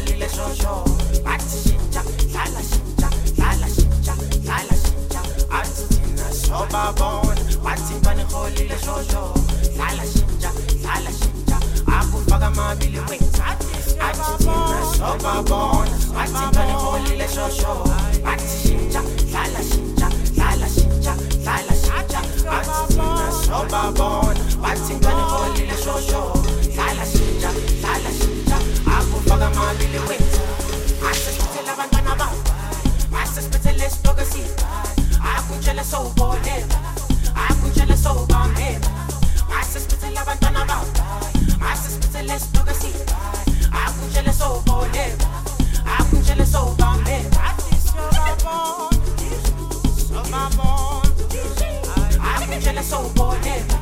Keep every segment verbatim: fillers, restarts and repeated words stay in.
ngiholile shosho athi shintsha dlala shintsha dlala shintsha dlala shintsha athi thina sobabona wathi bani ngiholile shosho dlala shintsha dlala shintsha akufaka amabili wethu athi thina sobabona wathi bani ngiholile shosho athi shintsha dlala shintsha dlala shintsha dlala shintsha athi thina sobabona wathi bani ngiholile shosho dlala shintsha dlala shintsha akufaka amabili wethu asesiphethe abantwana babo asesiphethe lesitoke siba akutshele sowubonela akutshele sowubambela asesiphethe abantwana babo asesiphethe lesitoke siba akutshele sowubonela akutshele sowubambela athi sobabona sobabona akutshele sowubonela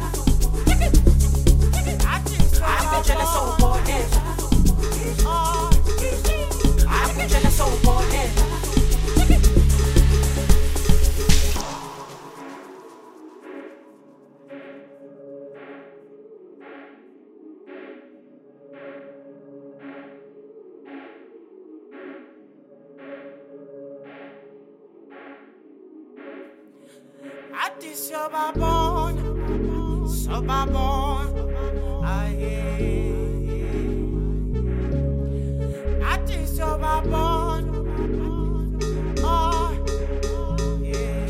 athi akutshele sowubonela akutshele sowubonela athi sobabona sobabona aye athi sobabona oh yeah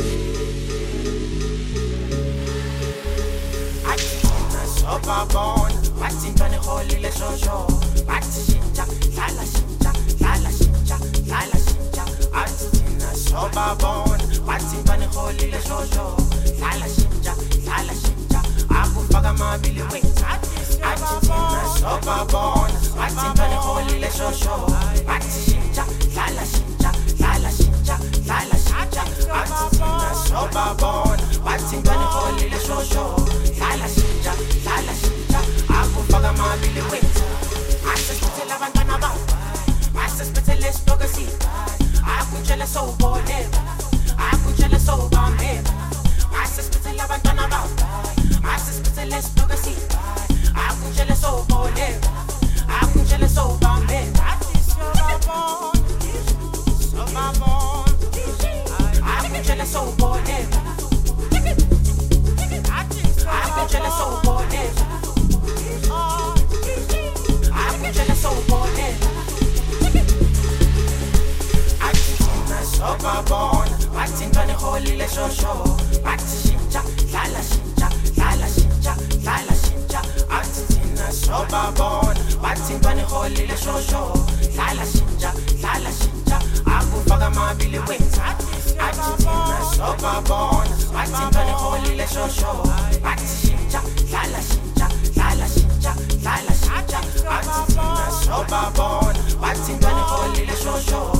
athi thina sobabona wathi ntwana ngiholile shosho athi shintsha dlala shintsha dlala shintsha dlala shintsha athi thina sobabona wathi ntwana ngiholile shosho dlala shintsha dlala shintsha akufaka amabili wethu athi thina sobabona wathi ntwana ngiholile shosho athi shintsha dlala shintsha dlala shintsha dlala shintsha athi thina sobabona wathi ntwana ngiholile shosho dlala shintsha dlala shintsha akufaka amabili wethu asesiphethe abantwana babo asesiphethe lesitoke siba akutshele sowubonela akutshele sowubambela asesiphethe abantwana babo asesiphethe lesitoke siba akutshele sowubonela akutshele sowubambela athi sobabona sobabona akutshele sowubonela athi akutshele sowubonela akutshele sowubonela athi thina sobabona wathi ntwana ngiholile shosho athi shintsha dlala shintsha dlala shintsha dlala shintsha athi thina sobabona wathi ntwana ngiholile shosho dlala shintsha dlala shintsha akufaka amabili wethu athi thina sobabona wathi ntwana ngiholile shosho athi shintsha dlala shintsha dlala shintsha dlala shintsha athi thina sobabona wathi ntwana ngiholile shosho